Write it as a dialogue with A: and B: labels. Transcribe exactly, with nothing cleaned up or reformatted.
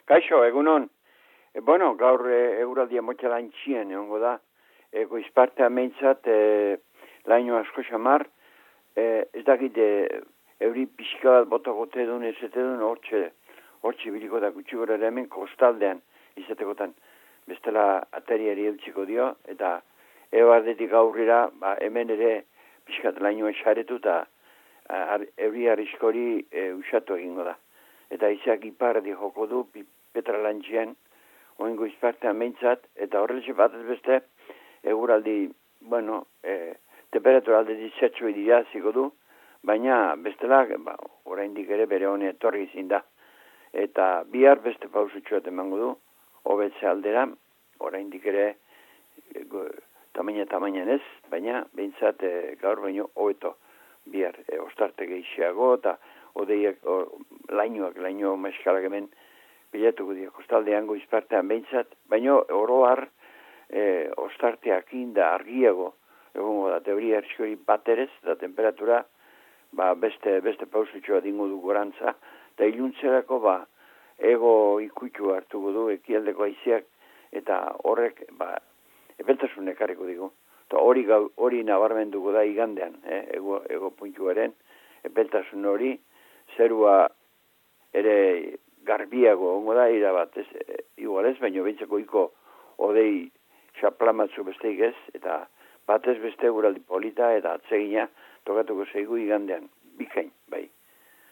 A: Kaixo, egunon. E, bueno, gaur e, euraldia motxa lantxien, egongo da. E, goizparte ameintzat, e, laino asko xamar, e, ez dakit, e, euri pixka bat botagote duen, ez ete duen, hortxe, hortxe biliko da gutxi gora ere hemen kostaldean izatekotan. Bestela ateriari eltsiko dio, eta eo ardetik aurrera, ba, hemen ere pixkat lainoa xaretu, eta euri arriskori e, usatu egingo da. Eta izak ipardi joko du, petralantxien, oingo izpartean meintzat, eta horrelxe bat ez beste, eguraldi, bueno, e, temperatura alde dizatxo dira ziko du, baina bestela, ba, oraindik ere bere hone etorri izin da. Eta bihar beste pausutxoat emango du, hobetze aldera, oraindik ere, e, tamaina tamainan ez, baina behintzat e, gaur baino hobeto bihar e, ostarte gehiago, eta odeiak, o, lainoak, laino maskalak hemen bilatuko dira kostaldean goizpartean behintzat, baina oroar e, ostarteak inda argiago egongo da, teoria erskori baterez, da temperatura ba, beste, beste pausutxoa dingo du gorantza, eta iluntzerako ba, ego ikuitu hartuko du ekialdeko aiziak, eta horrek ba, epeltasun ekarriko digu. Eta hori, hori nabarmenduko da igandean, eh, ego, ego puntuaren, epeltasun hori, zerua ere garbiago ongo da, ira bat ez, e, igual ez, baina behintzako iko odei xaplamatzu besteik ez, eta batez beste guraldi polita eta atsegina tokatuko zeigu igandean, bikain, bai.